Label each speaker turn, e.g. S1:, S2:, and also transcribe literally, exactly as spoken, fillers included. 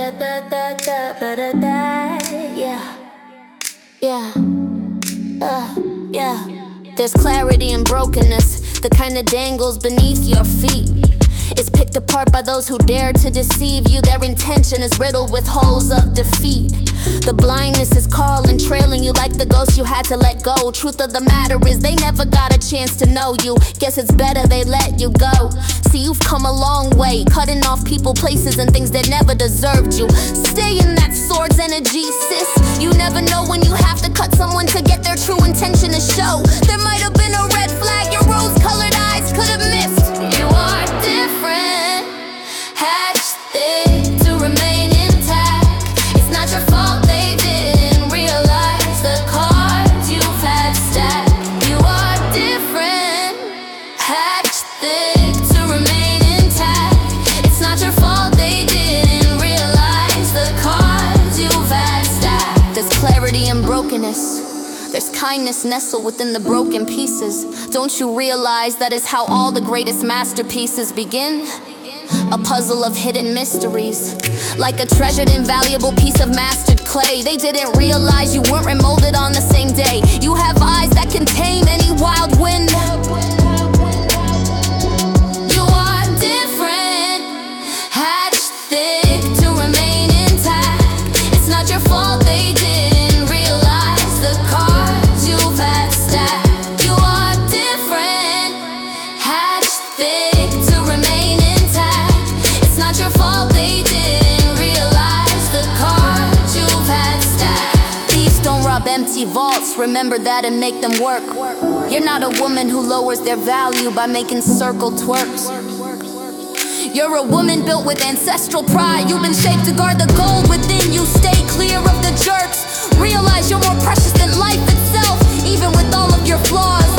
S1: da da da da da da da. Yeah, yeah, uh, yeah. There's clarity in brokenness, the kind that dangles beneath your feet. It's picked apart by those who dare to deceive you. Their intention is riddled with holes of defeat. The blindness is calling, trailing you like the ghost you had to let go. Truth of the matter is they never got a chance to know you. Guess it's better they let you go. See, you've come a long way, cutting off people, places, and things that never deserved you. Stay in that sword's energy, sis. You never know when you have to cut someone to get their true intention to show. There might have been a red flag your rose-colored eyes could have missed. You are different, hatched thick to remain intact. It's not your fault they didn't realize the cards you've had stacked. You are different, hatched thick to remain intact. It's not your fault they didn't realize the cards you've had stacked. There's clarity in brokenness, there's kindness nestled within the broken pieces. Don't you realize that is how all the greatest masterpieces begin? A puzzle of hidden mysteries, like a treasured invaluable piece of mastered clay. They didn't realize you weren't remolded on the same day. You have eyes that can tame any wild wind. You are different, hatched thick to remain intact. It's not your fault they didn't realize the cards you've had stacked. You are different, hatched thick to remain intact. It's not your fault they didn't realize the cards you've had stacked. Thieves don't rob empty vaults, remember that and make them work. You're not a woman who lowers their value by making circle twerks. You're a woman built with ancestral pride. You've been shaped to guard the gold within you. Stay clear of the jerks. Realize you're more precious than life itself, even with all of your flaws.